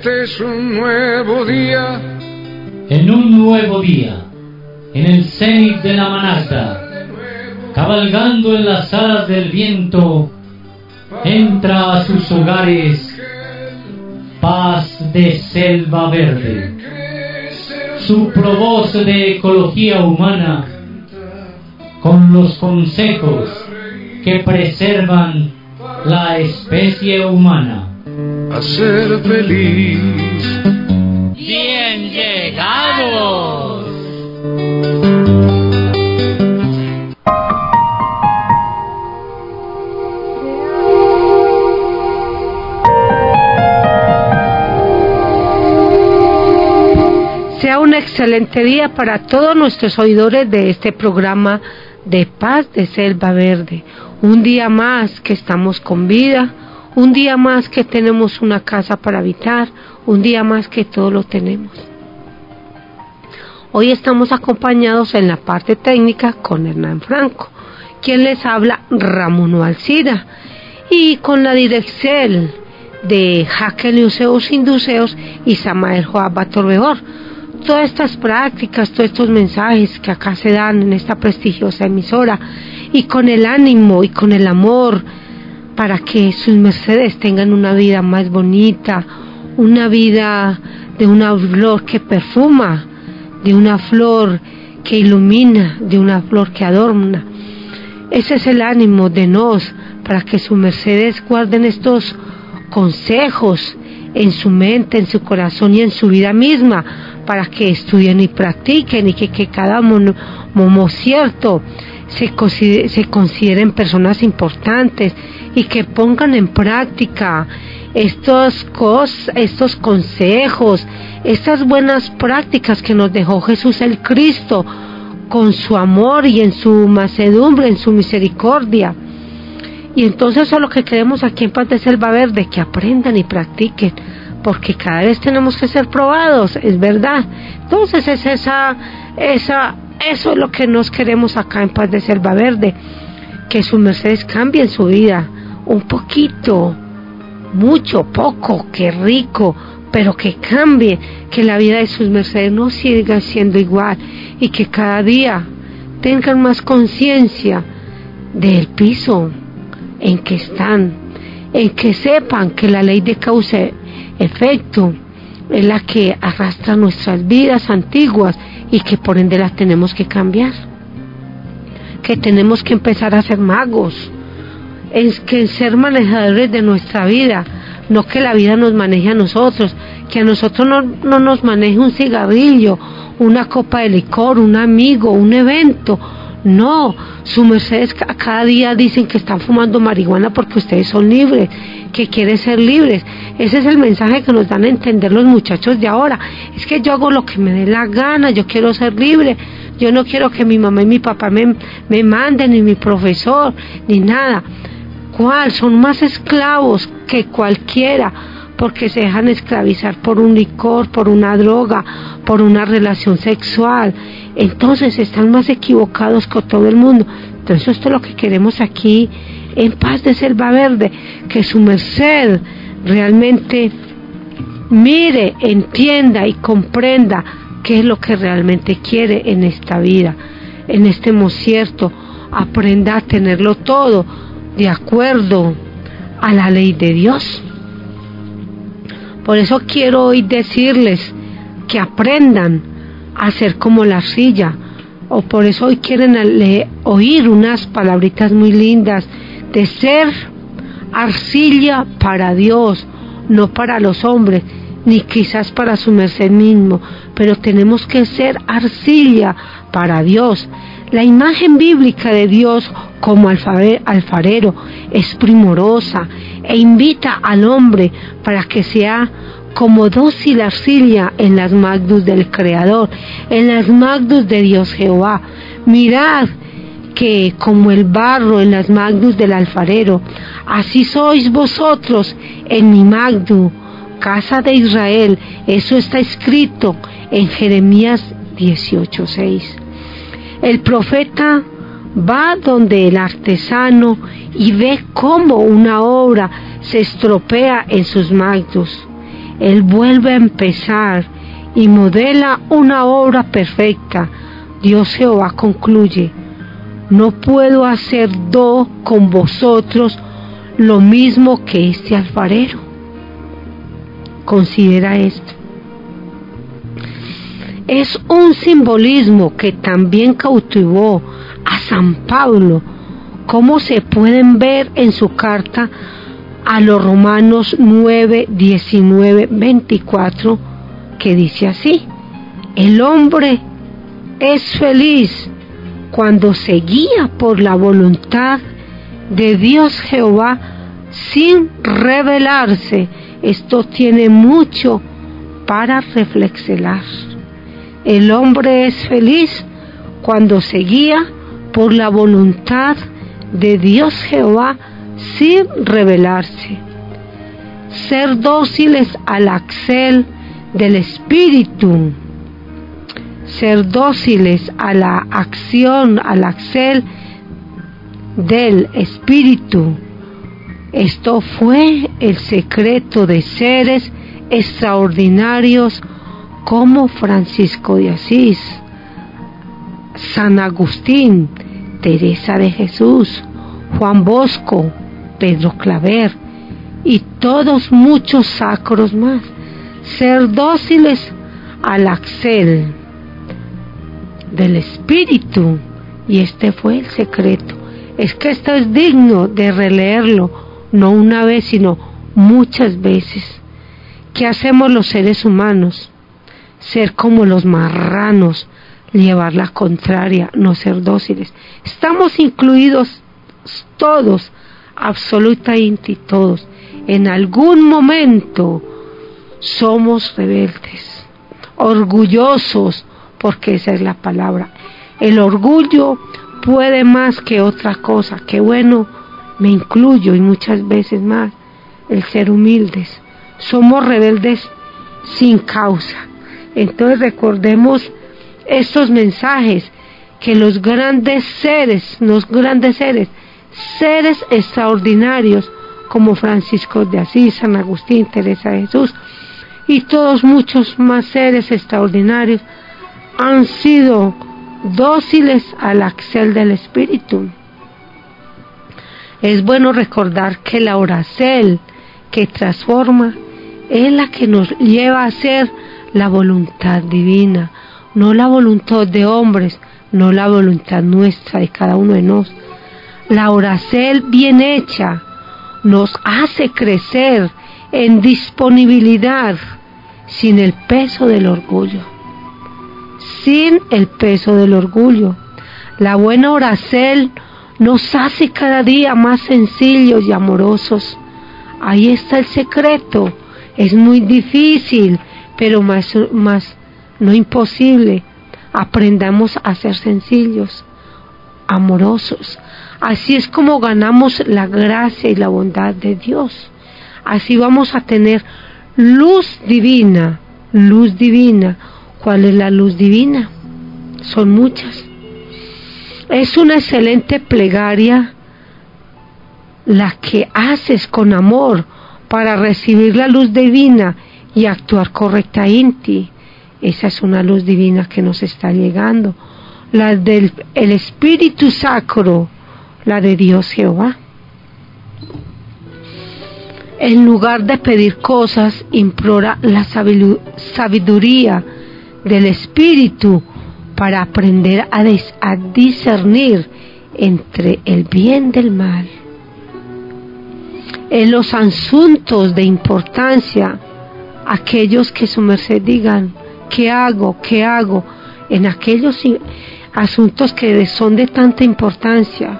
Este es un nuevo día. En un nuevo día, en el cenit de la Manacta, cabalgando en las alas del viento, entra a sus hogares Paz de Selva Verde, su provoz de ecología humana, con los consejos que preservan la especie humana. A ser feliz. ¡Bien llegados! Sea un excelente día para todos nuestros oidores de este programa de Paz de Selva Verde. Un día más que estamos con vida, un día más que tenemos una casa para habitar, un día más que todo lo tenemos. Hoy estamos acompañados en la parte técnica con Hernán Franco, quien les habla Ramón Alcida, y con la dirección de Jaque Luceus Induceos y Samael Joab Torbeor. Todas estas prácticas, todos estos mensajes que acá se dan en esta prestigiosa emisora, y con el ánimo y con el amor para que sus mercedes tengan una vida más bonita, una vida de una flor que perfuma, de una flor que ilumina, de una flor que adorna. Ese es el ánimo de nos, para que sus mercedes guarden estos consejos en su mente, en su corazón y en su vida misma, para que estudien y practiquen, y que cada cierto se consideren personas importantes, y que pongan en práctica estos consejos, estas buenas prácticas que nos dejó Jesús el Cristo, con su amor y en su mansedumbre, en su misericordia. Y entonces eso es lo que queremos aquí en Paz de Selva Verde, que aprendan y practiquen, porque cada vez tenemos que ser probados, es verdad. Entonces eso es lo que nos queremos acá en Paz de Selva Verde, que sus mercedes cambien su vida, un poquito, mucho, poco, que rico, pero que cambie, que la vida de sus mercedes no siga siendo igual, y que cada día tengan más conciencia del piso en que están, en que sepan que la ley de causa-efecto es la que arrastra nuestras vidas antiguas, y que por ende las tenemos que cambiar, que tenemos que empezar a ser magos, es que ser manejadores de nuestra vida, no que la vida nos maneje a nosotros, que a nosotros no nos maneje un cigarrillo, una copa de licor, un amigo, un evento. No, sus mercedes cada día dicen que están fumando marihuana porque ustedes son libres, que quieren ser libres. Ese es el mensaje que nos dan a entender los muchachos de ahora. Es que yo hago lo que me dé la gana, yo quiero ser libre, yo no quiero que mi mamá y mi papá me manden, ni mi profesor, ni nada. ¿Cuál? Son más esclavos que cualquiera, porque se dejan esclavizar por un licor, por una droga, por una relación sexual. Entonces están más equivocados que todo el mundo. Entonces esto es lo que queremos aquí en Paz de Selva Verde, que su merced realmente mire, entienda y comprenda qué es lo que realmente quiere en esta vida, en este mocierto. Aprenda a tenerlo todo de acuerdo a la ley de Dios. Por eso quiero hoy decirles que aprendan a ser como la arcilla, o por eso hoy quieren oír unas palabritas muy lindas de ser arcilla para Dios, no para los hombres, ni quizás para su merced mismo, pero tenemos que ser arcilla para Dios. La imagen bíblica de Dios como alfarero es primorosa e invita al hombre para que sea como dócil arcilla en las manos del Creador, en las manos de Dios Jehová. Mirad que como el barro en las manos del alfarero, así sois vosotros en mi magno, casa de Israel. Eso está escrito en Jeremías 18:6. El profeta va donde el artesano y ve cómo una obra se estropea en sus manos. Él vuelve a empezar y modela una obra perfecta. Dios Jehová concluye: no puedo hacer con vosotros lo mismo que este alfarero. Considera esto. Es un simbolismo que también cautivó a San Pablo, como se pueden ver en su carta a los Romanos 9, 19, 24, que dice así: el hombre es feliz cuando se guía por la voluntad de Dios Jehová sin rebelarse. Esto tiene mucho para reflexionar. El hombre es feliz cuando se guía por la voluntad de Dios Jehová sin rebelarse. Ser dóciles al axel del Espíritu. Ser dóciles a la acción, al axel del Espíritu. Esto fue el secreto de seres extraordinarios como Francisco de Asís, San Agustín, Teresa de Jesús, Juan Bosco, Pedro Claver y todos muchos sacros más. Ser dóciles al axel del Espíritu, y este fue el secreto. Es que esto es digno de releerlo, no una vez sino muchas veces. ¿Qué hacemos los seres humanos? Ser como los marranos, llevar la contraria, no ser dóciles. Estamos incluidos todos, absolutamente todos. En algún momento somos rebeldes, orgullosos, porque esa es la palabra. El orgullo puede más que otra cosa. Que bueno, me incluyo y muchas veces más. El ser humildes. Somos rebeldes sin causa. Entonces recordemos estos mensajes, que los grandes seres, seres extraordinarios como Francisco de Asís, San Agustín, Teresa de Jesús y todos muchos más seres extraordinarios, han sido dóciles al axel del Espíritu. Es bueno recordar que la oracel que transforma es la que nos lleva a hacer la voluntad divina, no la voluntad de hombres, no la voluntad nuestra de cada uno de nosotros. La oracel bien hecha nos hace crecer en disponibilidad sin el peso del orgullo. Sin el peso del orgullo. La buena oracel nos hace cada día más sencillos y amorosos. Ahí está el secreto. Es muy difícil, pero más no imposible. Aprendamos a ser sencillos, amorosos. Así es como ganamos la gracia y la bondad de Dios. Así vamos a tener luz divina, luz divina. ¿Cuál es la luz divina? Son muchas. Es una excelente plegaria la que haces con amor para recibir la luz divina y actuar correctamente. Esa es una luz divina que nos está llegando. La del el Espíritu Sacro, la de Dios Jehová. En lugar de pedir cosas, implora la sabiduría del Espíritu para aprender a discernir entre el bien del mal. En los asuntos de importancia, aquellos que su merced digan, ¿qué hago? ¿Qué hago? En aquellos asuntos que son de tanta importancia,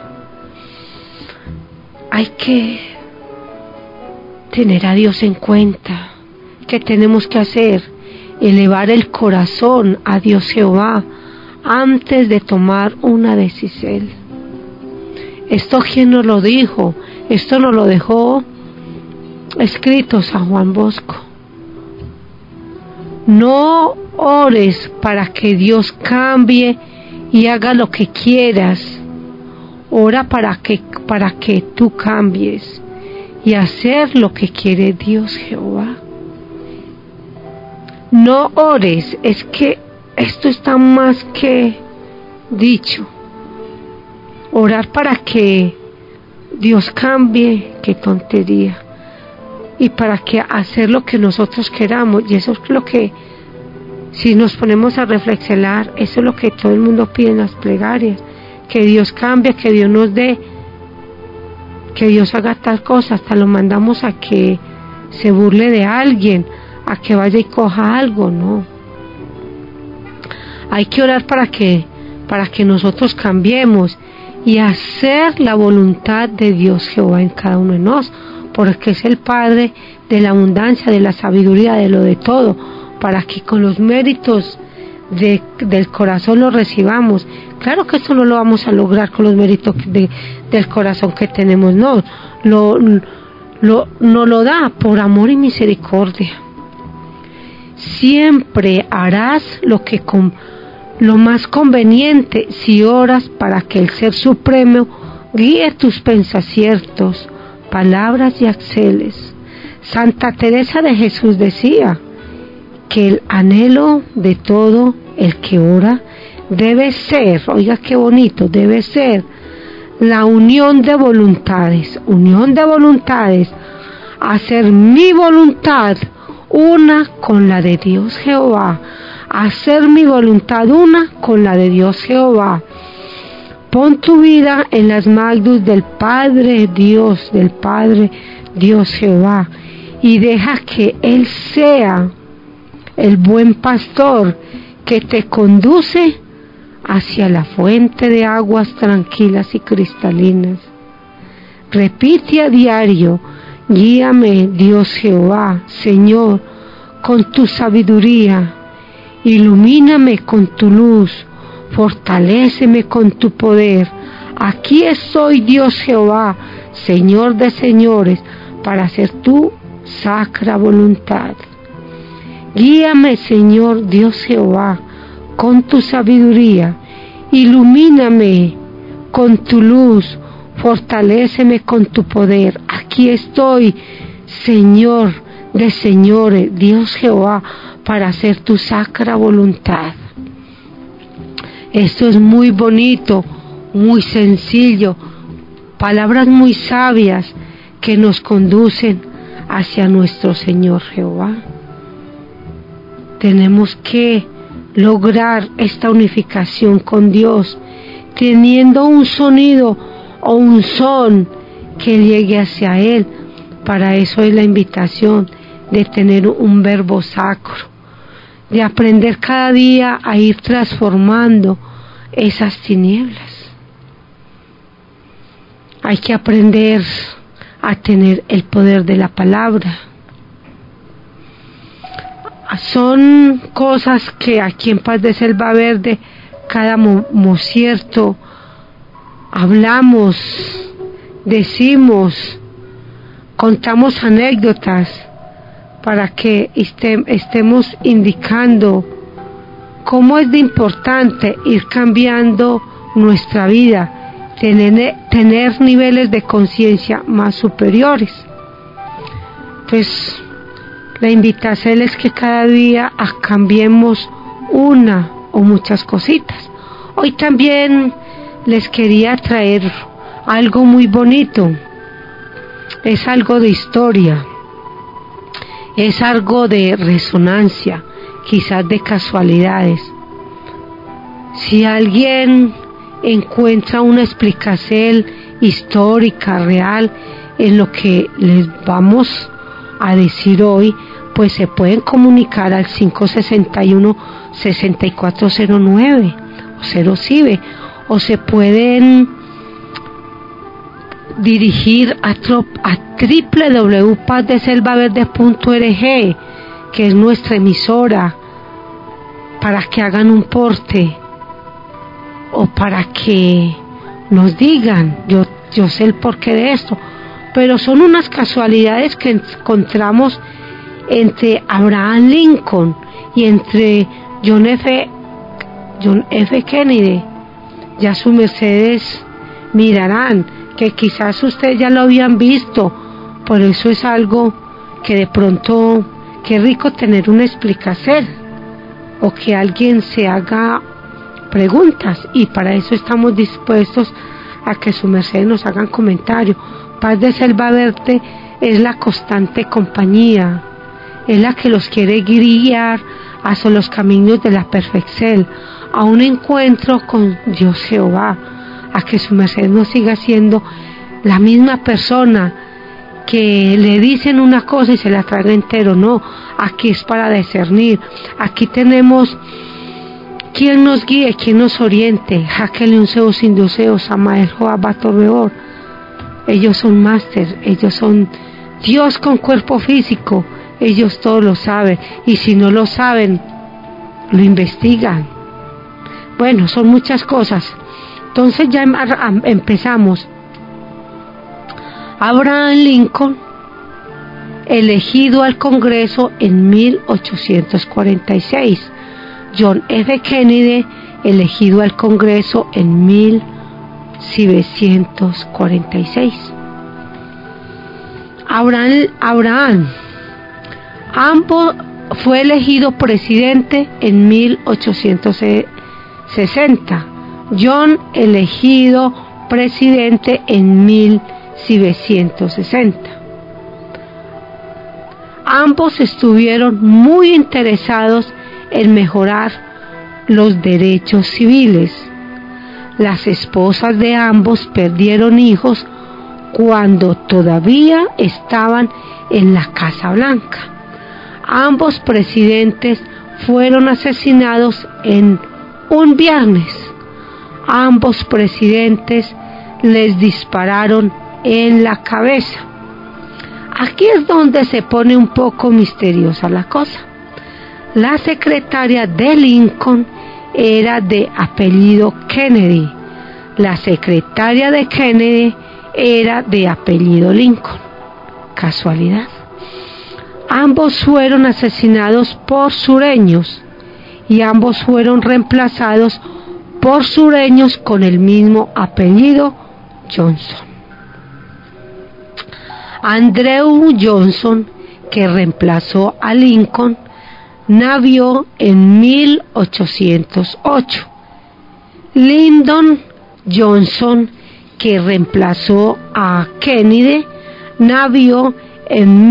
hay que tener a Dios en cuenta. ¿Qué tenemos que hacer? Elevar el corazón a Dios Jehová antes de tomar una decisión. ¿Esto quién nos lo dijo? Esto nos lo dejó escrito San Juan Bosco. No ores para que Dios cambie y haga lo que quieras. Ora para que tú cambies y hacer lo que quiere Dios Jehová. No ores, es que esto está más que dicho. Orar para que Dios cambie, qué tontería. Y para que hacer lo que nosotros queramos, y eso es lo que, si nos ponemos a reflexionar, eso es lo que todo el mundo pide en las plegarias, que Dios cambie, que Dios nos dé, que Dios haga tal cosa, hasta lo mandamos a que se burle de alguien, a que vaya y coja algo, no. Hay que orar para que nosotros cambiemos y hacer la voluntad de Dios Jehová en cada uno de nosotros, porque es el Padre de la abundancia, de la sabiduría, de lo de todo, para que con los méritos del corazón lo recibamos. Claro que esto no lo vamos a lograr con los méritos del corazón que tenemos, no, nos lo da por amor y misericordia. Siempre harás lo más conveniente si oras para que el Ser Supremo guíe tus pensamientos, palabras y acciones. Santa Teresa de Jesús decía que el anhelo de todo el que ora debe ser, oiga qué bonito, debe ser la unión de voluntades, hacer mi voluntad una con la de Dios Jehová, hacer mi voluntad una con la de Dios Jehová. Pon tu vida en las manos del Padre Dios Jehová, y deja que Él sea el buen pastor que te conduce hacia la fuente de aguas tranquilas y cristalinas. Repite a diario: guíame, Dios Jehová, Señor, con tu sabiduría, ilumíname con tu luz, fortaléceme con tu poder. Aquí estoy, Dios Jehová, Señor de señores, para hacer tu sacra voluntad. Guíame, Señor Dios Jehová, con tu sabiduría, ilumíname con tu luz, fortaléceme con tu poder. Aquí estoy, Señor de señores, Dios Jehová, para hacer tu sacra voluntad. Esto es muy bonito, muy sencillo, palabras muy sabias que nos conducen hacia nuestro Señor Jehová. Tenemos que lograr esta unificación con Dios, teniendo un sonido o un son que llegue hacia Él. Para eso es la invitación de tener un verbo sacro, de aprender cada día a ir transformando esas tinieblas. Hay que aprender a tener el poder de la palabra. Son cosas que aquí en Paz de Selva Verde, cada mocierto, hablamos, decimos, contamos anécdotas para que estemos indicando cómo es de importante ir cambiando nuestra vida, tener niveles de conciencia más superiores. Pues la invitación es que cada día cambiemos una o muchas cositas. Hoy también les quería traer algo muy bonito. Es algo de historia, es algo de resonancia, quizás de casualidades. Si alguien encuentra una explicación histórica, real, en lo que les vamos a decir hoy, pues se pueden comunicar al 561-6409 o 0 CIBE, o se pueden dirigir a www.pazdeselvaverde.org, que es nuestra emisora, para que hagan un porte o para que nos digan, yo sé el porqué de esto, pero son unas casualidades que encontramos entre Abraham Lincoln y entre John F. Kennedy. Ya sus mercedes mirarán que quizás ustedes ya lo habían visto, por eso es algo que de pronto qué rico tener una explicación o que alguien se haga preguntas, y para eso estamos dispuestos a que su merced nos hagan comentarios. Paz de Selva Verde es la constante compañía, es la que los quiere guiar hacia los caminos de la perfección, a un encuentro con Dios Jehová, a que su merced no siga siendo la misma persona que le dicen una cosa y se la traga entero. No, aquí es para discernir. Aquí tenemos quien nos guíe, quien nos oriente. Jaquel un Seo sin Doseo, Samael Joab Torreor. Ellos son máster, ellos son Dios con cuerpo físico. Ellos todos lo saben, y si no lo saben, lo investigan. Bueno, son muchas cosas. Entonces ya empezamos. Abraham Lincoln, elegido al Congreso en 1846. John F. Kennedy, elegido al Congreso en 1946. Abraham ambos fue elegido presidente en 1860. John elegido presidente en 1960. Ambos estuvieron muy interesados en mejorar los derechos civiles. Las esposas de ambos perdieron hijos cuando todavía estaban en la Casa Blanca. Ambos presidentes fueron asesinados en un viernes. Ambos presidentes les dispararon en la cabeza. Aquí es donde se pone un poco misteriosa la cosa. La secretaria de Lincoln era de apellido Kennedy. La secretaria de Kennedy era de apellido Lincoln. ¿Casualidad? Ambos fueron asesinados por sureños y ambos fueron reemplazados por sureños con el mismo apellido Johnson. Andrew Johnson, que reemplazó a Lincoln, nació en 1808. Lyndon Johnson, que reemplazó a Kennedy, nació en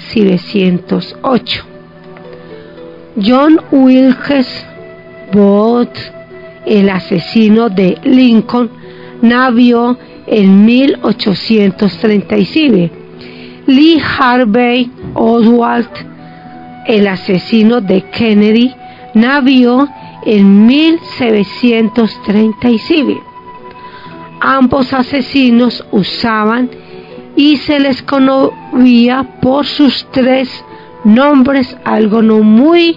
1908. John Wilkes Booth, el asesino de Lincoln, nació en 1837. Lee Harvey Oswald, el asesino de Kennedy, nació en 1937. Ambos asesinos usaban y se les conocía por sus tres nombres, algo no muy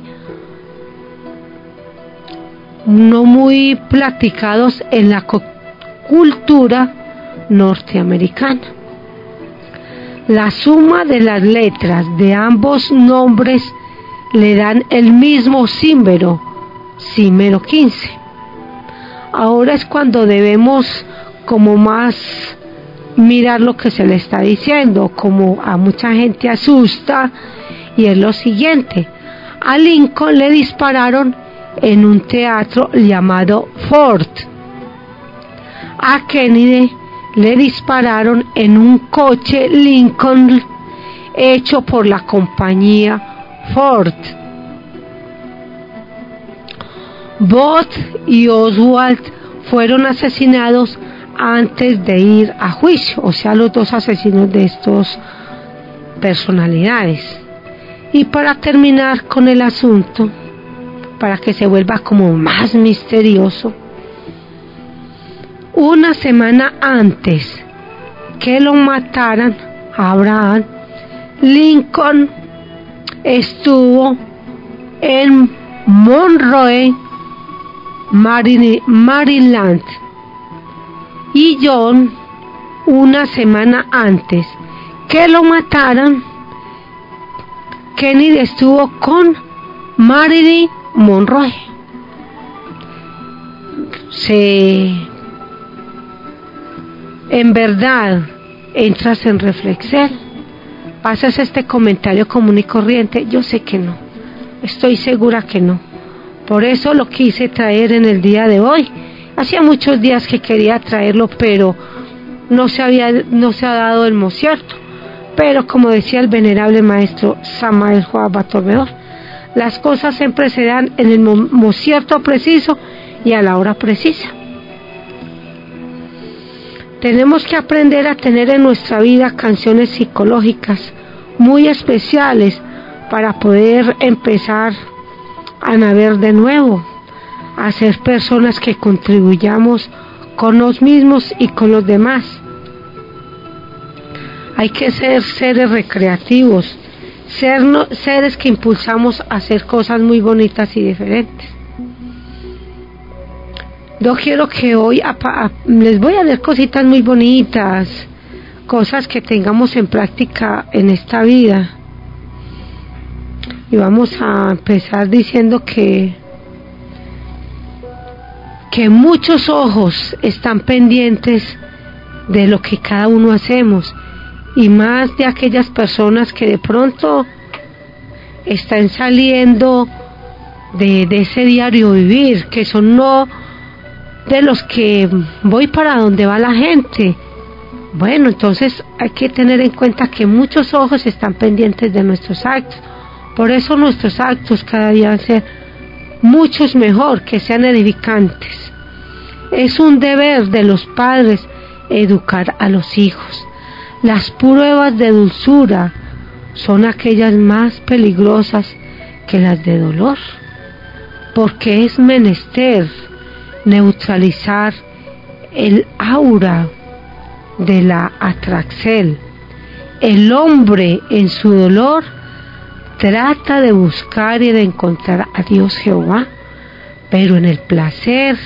platicados en la cultura norteamericana. La suma de las letras de ambos nombres le dan el mismo símbolo 15. Ahora es cuando debemos como más mirar lo que se le está diciendo, como a mucha gente asusta, y es lo siguiente: a Lincoln le dispararon en un teatro llamado Ford. A Kennedy le dispararon en un coche Lincoln hecho por la compañía Ford. Booth y Oswald fueron asesinados antes de ir a juicio, o sea, los dos asesinos de estas personalidades. Y para terminar con el asunto, para que se vuelva como más misterioso, una semana antes que lo mataran a Abraham, Lincoln estuvo en Monroe, Maryland, y John, una semana antes que lo mataran, Kennedy estuvo con Marilyn Monroe. En verdad entras en reflexión. ¿Pasas este comentario común y corriente? Yo sé que no, estoy segura que no. Por eso lo quise traer en el día de hoy. Hacía muchos días que quería traerlo, pero no se ha dado el concierto. Pero como decía el venerable maestro Samael Joab Batormeor, las cosas siempre se dan en el concierto preciso y a la hora precisa. Tenemos que aprender a tener en nuestra vida canciones psicológicas muy especiales para poder empezar a nacer de nuevo, a ser personas que contribuyamos con los mismos y con los demás. Hay que ser seres recreativos, seres que impulsamos a hacer cosas muy bonitas y diferentes. Yo quiero que hoy les voy a dar cositas muy bonitas, cosas que tengamos en práctica en esta vida. Y vamos a empezar diciendo que muchos ojos están pendientes de lo que cada uno hacemos, y más de aquellas personas que de pronto están saliendo de ese diario vivir, que son no de los que voy para donde va la gente. Bueno, entonces hay que tener en cuenta que muchos ojos están pendientes de nuestros actos. Por eso nuestros actos cada día deben ser muchos mejor, que sean edificantes. Es un deber de los padres educar a los hijos. Las pruebas de dulzura son aquellas más peligrosas que las de dolor, porque es menester neutralizar el aura de la atraxel. El hombre en su dolor trata de buscar y de encontrar a Dios Jehová, pero en el placer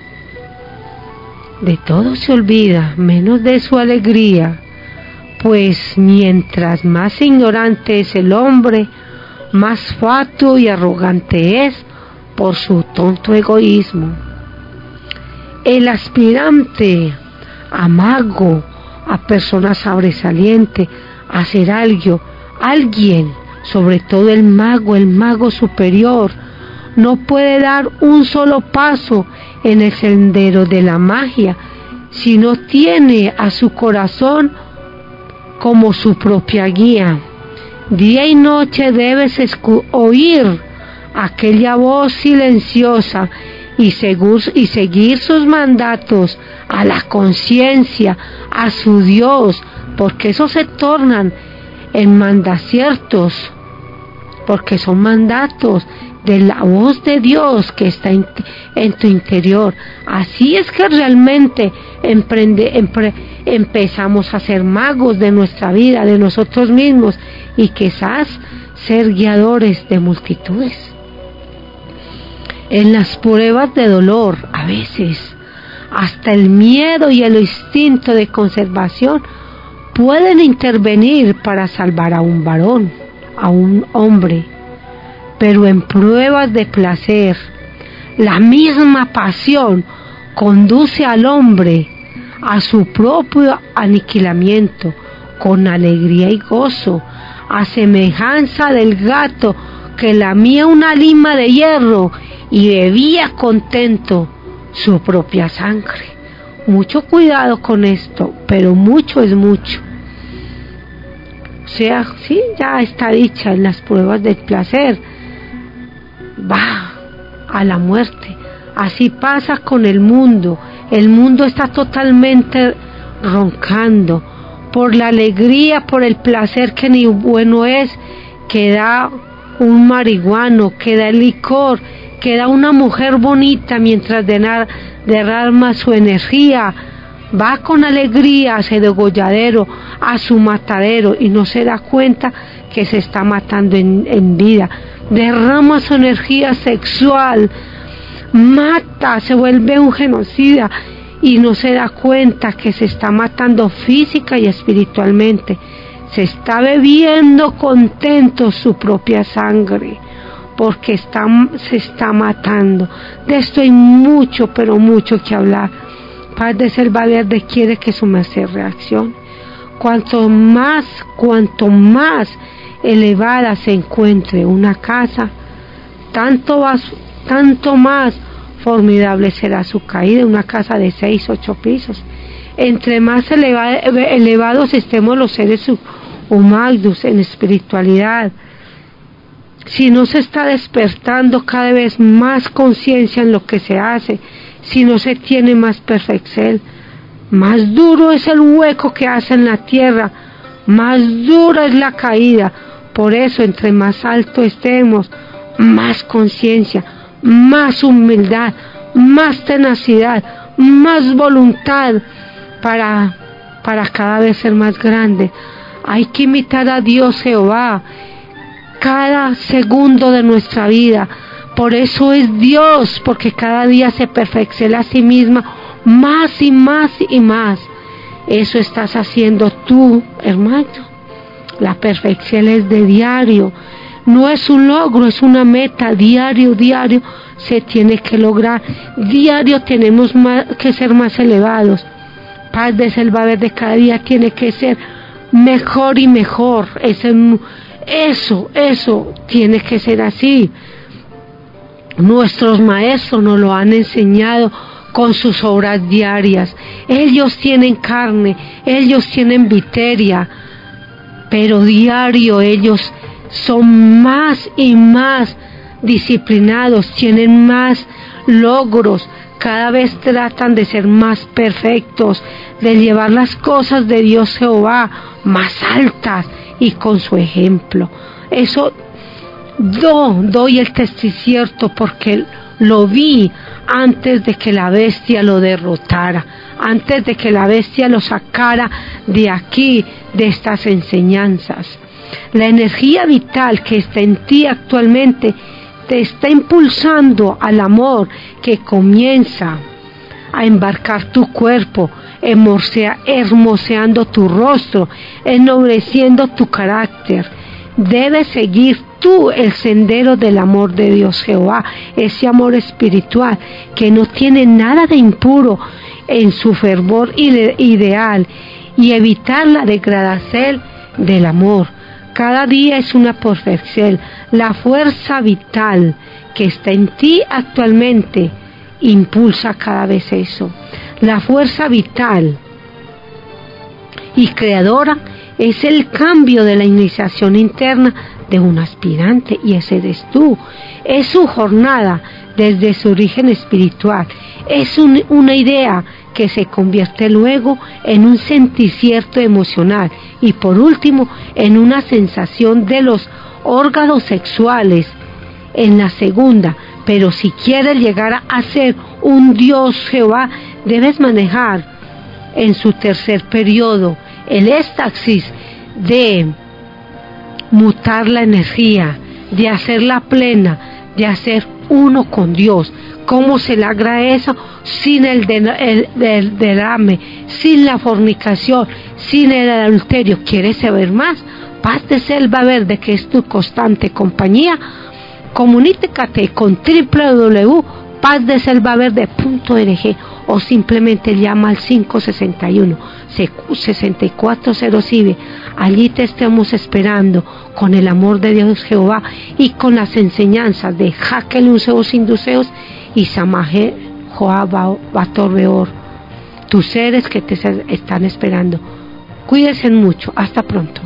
de todo se olvida, menos de su alegría, pues mientras más ignorante es el hombre, más fatuo y arrogante es por su tonto egoísmo. El aspirante a mago, a persona sobresaliente, a ser alguien, sobre todo el mago superior, no puede dar un solo paso en el sendero de la magia si no tiene a su corazón como su propia guía. Día y noche debes oír aquella voz silenciosa y seguir sus mandatos a la conciencia, a su Dios, porque esos se tornan en mandaciertos, porque son mandatos de la voz de Dios que está en tu interior. Así es que realmente empezamos a ser magos de nuestra vida, de nosotros mismos, y quizás ser guiadores de multitudes. En las pruebas de dolor, a veces, hasta el miedo y el instinto de conservación pueden intervenir para salvar a un varón, a un hombre. Pero en pruebas de placer, la misma pasión conduce al hombre a su propio aniquilamiento con alegría y gozo, a semejanza del gato que lamía una lima de hierro y bebía contento su propia sangre. Mucho cuidado con esto, pero mucho es mucho. O sea, sí, ya está dicha, en las pruebas del placer va a la muerte. Así pasa con el mundo. El mundo está totalmente roncando por la alegría, por el placer que ni bueno es, que da un marihuano, que da el licor, que da una mujer bonita mientras derrama su energía. Va con alegría a ese degolladero, a su matadero, y no se da cuenta que se está matando en vida. Derrama su energía sexual, mata, se vuelve un genocida y no se da cuenta que se está matando física y espiritualmente. Se está bebiendo contento su propia sangre, porque se está matando. De esto hay mucho, pero mucho que hablar. Paz de Ser Valverde quiere que su merced reaccione. cuanto más elevada se encuentre una casa, tanto más formidable será su caída. Una casa de 6, 8 pisos. Entre más elevados estemos los seres humanos en espiritualidad, si no se está despertando cada vez más conciencia en lo que se hace, si no se tiene más perfección, más duro es el hueco que hace en la tierra, más dura es la caída. Por eso, entre más alto estemos, más conciencia, más humildad, más tenacidad, más voluntad para cada vez ser más grande. Hay que imitar a Dios Jehová cada segundo de nuestra vida. Por eso es Dios, porque cada día se perfecciona a sí misma más y más y más. Eso estás haciendo tú, hermano. La perfección es de diario, no es un logro, es una meta. Diario se tiene que lograr. Diario tenemos que ser más elevados. Paz de Selva Verde cada día tiene que ser mejor y mejor. Eso tiene que ser así. Nuestros maestros nos lo han enseñado con sus obras diarias. Ellos tienen carne, ellos tienen viteria, pero diario ellos son más y más disciplinados, tienen más logros, cada vez tratan de ser más perfectos, de llevar las cosas de Dios Jehová más altas y con su ejemplo. Eso doy el testimonio cierto, porque lo vi antes de que la bestia lo derrotara, antes de que la bestia lo sacara de aquí, de estas enseñanzas. La energía vital que está en ti actualmente te está impulsando al amor que comienza a embarcar tu cuerpo, hermoseando tu rostro, ennobleciendo tu carácter. Debes seguir tú el sendero del amor de Dios Jehová, ese amor espiritual que no tiene nada de impuro en su fervor ideal, y evitar la degradación del amor. Cada día es una perfección. La fuerza vital que está en ti actualmente impulsa cada vez eso. La fuerza vital y creadora es el cambio de la iniciación interna de un aspirante, y ese eres tú. Es su jornada desde su origen espiritual. Es una idea que se convierte luego en un senticierto emocional, y por último en una sensación de los órganos sexuales en la segunda. Pero si quieres llegar a ser un Dios Jehová, debes manejar en su tercer periodo el éxtasis de mutar la energía, de hacerla plena, de hacer uno con Dios. ¿Cómo se logra eso? Sin el derrame, sin la fornicación, sin el adulterio. ¿Quieres saber más? Paz de Selva Verde, que es tu constante compañía. Comunícate con www.pazdeselvaverde.org o simplemente llama al 561-6407. Allí te estamos esperando con el amor de Dios Jehová y con las enseñanzas de Jaquel Unseos Induceos y Samaje Joab Batorbeor, tus seres que te están esperando. Cuídense mucho. Hasta pronto.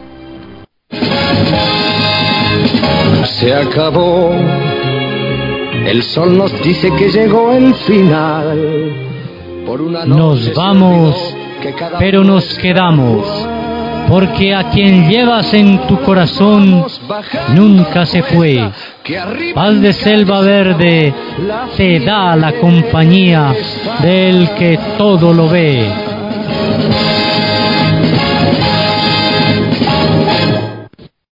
Se acabó. El sol nos dice que llegó el final. Por una noche nos vamos, pero nos quedamos, porque a quien llevas en tu corazón nunca se fue. Paz de Selva Verde te da la compañía del que todo lo ve.